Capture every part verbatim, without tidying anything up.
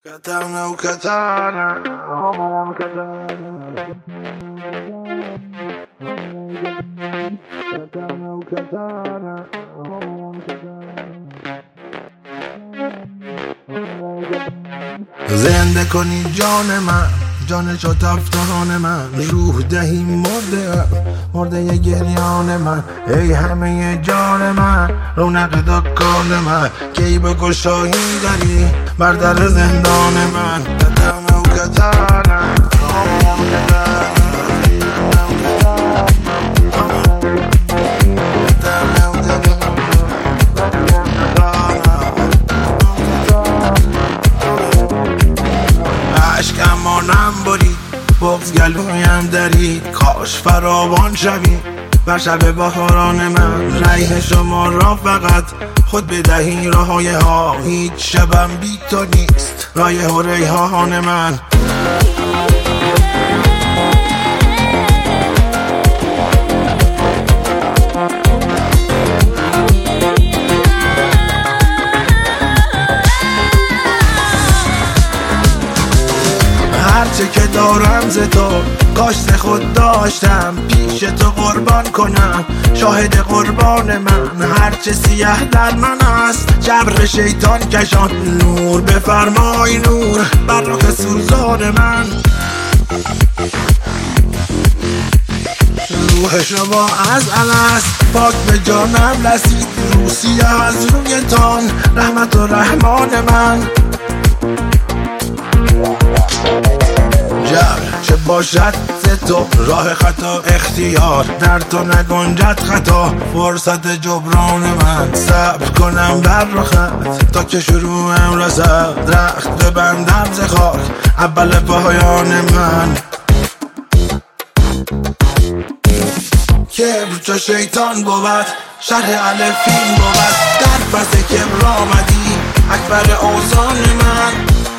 Katana o katana, oh katana. Katana o katana, oh katana. زنده کنی جان من، جان شد افتان من، روح دهی مرده مرده گریان من. ای همه جان من، رونق دکان من، کی به گشایی داری بر در زندان من. کتم و کتانم اشکمانم برید، بغز گلویم درید، کاش فراوان شوی بر شب بهاران من. ریح شما را فقط خود بدهی راهای ها، هیچ شبم بی تو نیست رایح و ریحان من. هرچه که دارم ز تو کاشت خود داشتم، پیش تو قربان کنم شاهد قربان من. هرچه سیه در من است جبر شیطان کشان، نور بفرمای نور بر رخ سوزان من. روح شما از الست پاک به جانم رسید، روسی از روی تان رحمت و رحمان من. جبر چه باشد ز تو راه خطا اختیار، در تو نگنجد خطا فرصت جبران من. صبر کنم بر رخت تا که شروعم رسد، رخت ببندم ز خاک اول پایان من. کبر چو شیطان بود شرح الفین بود، در پس کبر آمدی اکبر اوزان من.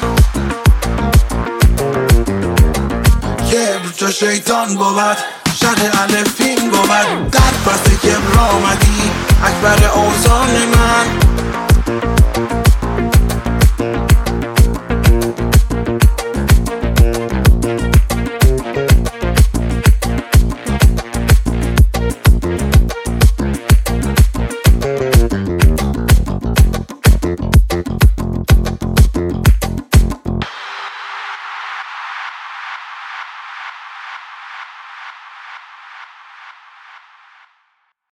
کبر چو شیطان بود شرح الفین بود، در پس کبر آمدی اکبر اوزان من.